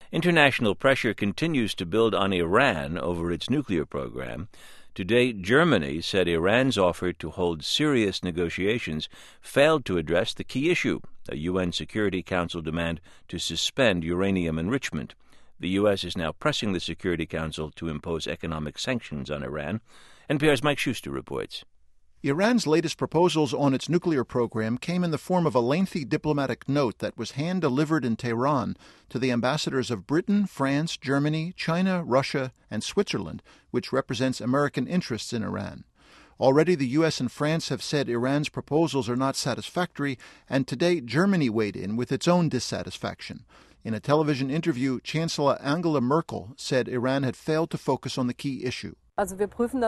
International pressure continues to build on Iran over its nuclear program. Today, Germany said Iran's offer to hold serious negotiations failed to address the key issue, a UN Security Council demand to suspend uranium enrichment. The U.S. is now pressing the Security Council to impose economic sanctions on Iran. NPR's Mike Schuster reports. Iran's latest proposals on its nuclear program came in the form of a lengthy diplomatic note that was hand-delivered in Tehran to the ambassadors of Britain, France, Germany, China, Russia, and Switzerland, which represents American interests in Iran. Already the U.S. and France have said Iran's proposals are not satisfactory, and today Germany weighed in with its own dissatisfaction. In a television interview, Chancellor Angela Merkel said Iran had failed to focus on the key issue. According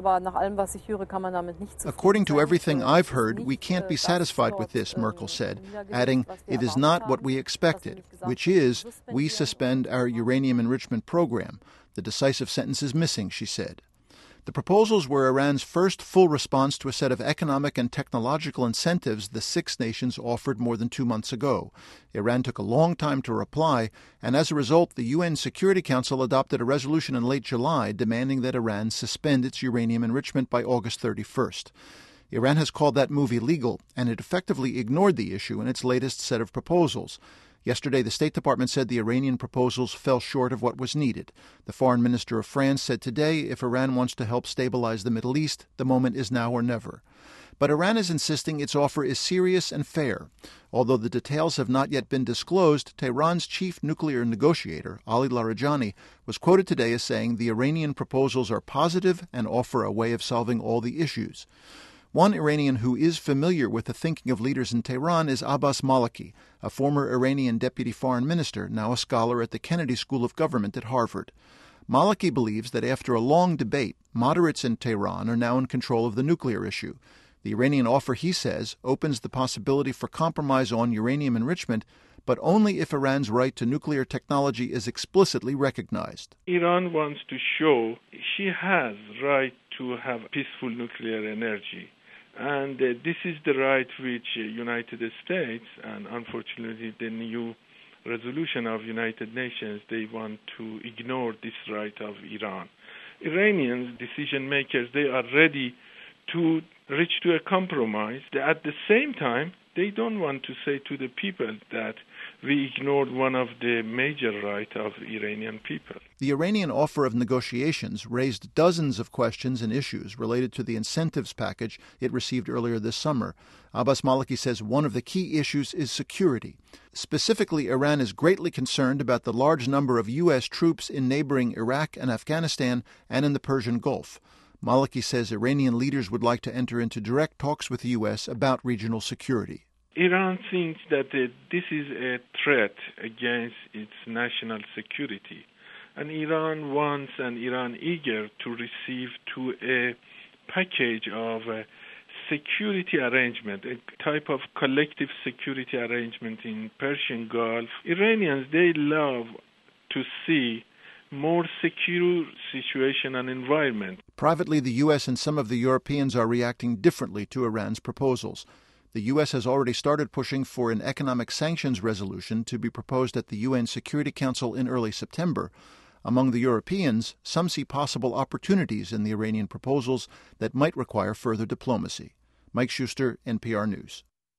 to everything I've heard, we can't be satisfied with this, Merkel said, adding, it is not what we expected, which is, we suspend our uranium enrichment program. The decisive sentence is missing, she said. The proposals were Iran's first full response to a set of economic and technological incentives the Six Nations offered more than 2 months ago. Iran took a long time to reply, and as a result, the UN Security Council adopted a resolution in late July demanding that Iran suspend its uranium enrichment by August 31st. Iran has called that move illegal, and it effectively ignored the issue in its latest set of proposals. Yesterday, the State Department said the Iranian proposals fell short of what was needed. The foreign minister of France said today if Iran wants to help stabilize the Middle East, the moment is now or never. But Iran is insisting its offer is serious and fair. Although the details have not yet been disclosed, Tehran's chief nuclear negotiator, Ali Larijani, was quoted today as saying the Iranian proposals are positive and offer a way of solving all the issues. One Iranian who is familiar with the thinking of leaders in Tehran is Abbas Maliki, a former Iranian deputy foreign minister, now a scholar at the Kennedy School of Government at Harvard. Maliki believes that after a long debate, moderates in Tehran are now in control of the nuclear issue. The Iranian offer, he says, opens the possibility for compromise on uranium enrichment, but only if Iran's right to nuclear technology is explicitly recognized. Iran wants to show she has right to have peaceful nuclear energy. And this is the right which United States, and unfortunately the new resolution of United Nations, they want to ignore this right of Iran. Iranians, decision makers, they are ready to reach to a compromise. At the same time, they don't want to say to the people that we ignored one of the major rights of Iranian people. The Iranian offer of negotiations raised dozens of questions and issues related to the incentives package it received earlier this summer. Abbas Maliki says one of the key issues is security. Specifically, Iran is greatly concerned about the large number of U.S. troops in neighboring Iraq and Afghanistan and in the Persian Gulf. Maliki says Iranian leaders would like to enter into direct talks with the U.S. about regional security. Iran thinks that this is a threat against its national security. And Iran wants and Iran eager to receive to a package of security arrangement, a type of collective security arrangement in Persian Gulf. Iranians, they love to see more secure situation and environment. Privately, the U.S. and some of the Europeans are reacting differently to Iran's proposals. The U.S. has already started pushing for an economic sanctions resolution to be proposed at the UN Security Council in early September. Among the Europeans, some see possible opportunities in the Iranian proposals that might require further diplomacy. Mike Schuster, NPR News.